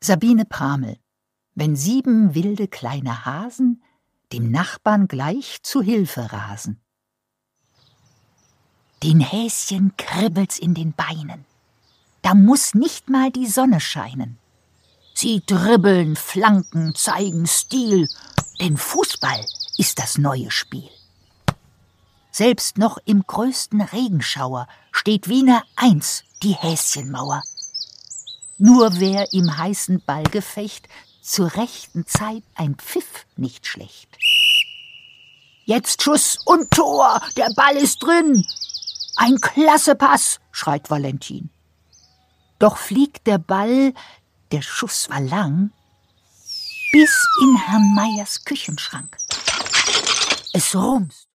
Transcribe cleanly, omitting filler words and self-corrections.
Sabine Pramel. Wenn 7 wilde kleine Hasen dem Nachbarn gleich zu Hilfe rasen. Den Häschen kribbelt's in den Beinen. Da muß nicht mal die Sonne scheinen. Sie dribbeln, flanken, zeigen Stil, denn Fußball ist das neue Spiel. Selbst noch im größten Regenschauer steht Wiener 1 die Häschenmauer. Nur wär im heißen Ballgefecht zur rechten Zeit ein Pfiff nicht schlecht. Jetzt Schuss und Tor, der Ball ist drin. Ein klasse Pass, schreit Valentin. Doch fliegt der Ball, der Schuss war lang, bis in Herrn Meyers Küchenschrank. Es rumst